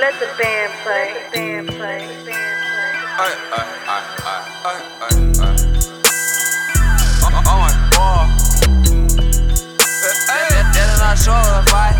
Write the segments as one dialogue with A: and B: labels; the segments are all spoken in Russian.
A: Let the band play. Let the band play. Let the band play.
B: Oh my god. Это наш лайф.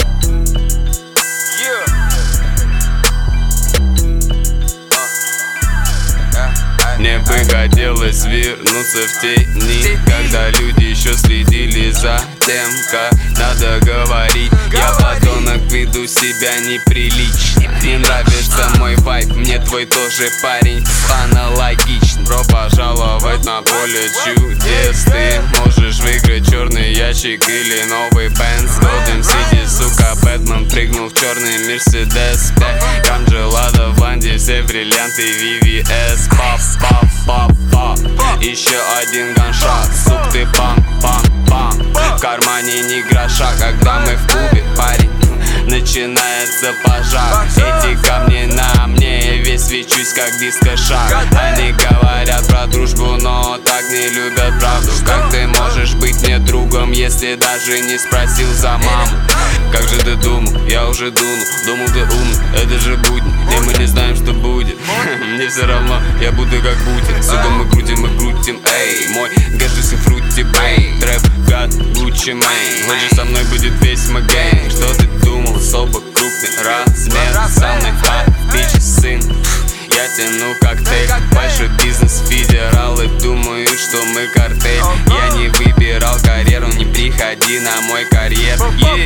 C: Мне бы хотелось вернуться в те дни, когда люди еще следили за тем, как надо говорить. Я подонок, веду себя неприлично. Не нравится мой вайб, мне твой тоже парень аналогичен. Бро, пожаловать на поле чудес. Ты можешь выиграть черный ящик или новый Бенц. Golden City, сука, Бэтмен прыгнул в черный Мерседес. 5 грамм джелада в Анде, все бриллианты VVS. Пап, пап, пап, пап. Еще один ганшот, сук, ты пам-пам-пам. В кармане ни гроша, когда мы в клубе, парень. Начинается пожар. Эти камни на мне, я весь свечусь как диско-шар. Они говорят про дружбу, но так не любят правду. Как ты можешь быть мне другом, если даже не спросил за маму? Как же ты думал? Я уже думал ты умный, это же будни, и мы не знаем, что будет. Мне все равно, я буду как Путин. Сука, мы крутим, эй. Мой гаджет и фрути, бэй. Трэп, гад, Гуччи, мэй. Хочешь со мной будет весь мой гейм. Что ты думал? Особо крупный размер. Со мной бич, сын. Я тяну коктейль. Большой бизнес, федералы думают, что мы картель. Я не выбирал карьеру, не приходи на мой карьер.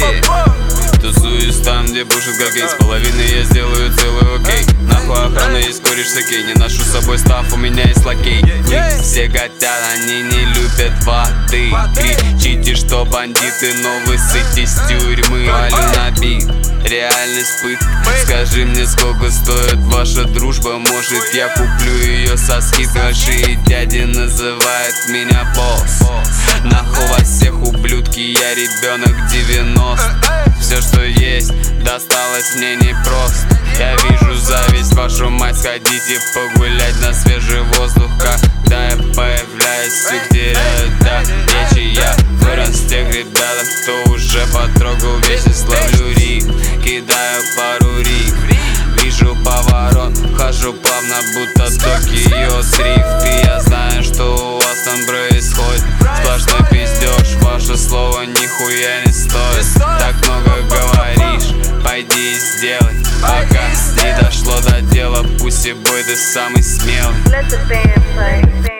C: Тусуюсь там, где бушит гагейн. С половины я сделаю целый окей. Нахуй охрана, есть кореш с окей. Не ношу с собой став, у меня есть лакей. Все хотят, они не любят воды. Кричите, что бандиты, но вы сытесь с тюрьмы. Валю на бит, реальность пытка. Скажи мне, сколько стоит ваша дружба? Может, я куплю ее со скидкой. Большие дяди называют меня босс. Нахуй вас всех, ублюдки, я ребенок 90. Все, что есть, досталось мне непросто. Я вижу зависть, вашу мать, сходите погулять на свежий воздух. Когда я появляюсь, всех теряют до речи. Я вырос с тех ребят, кто уже потрогал вечность. Ловлю рик, кидаю пару рик. Вижу поворот, хожу плавно, будто Токио дрифт. И я знаю, что у вас там происходит. Сплошной пиздеж, ваше слово нихуя не стоит. Так много говоришь, пойди и сделай. Пока не дошло до дела, пусть и бой, ты самый смелый.
A: Let the band play.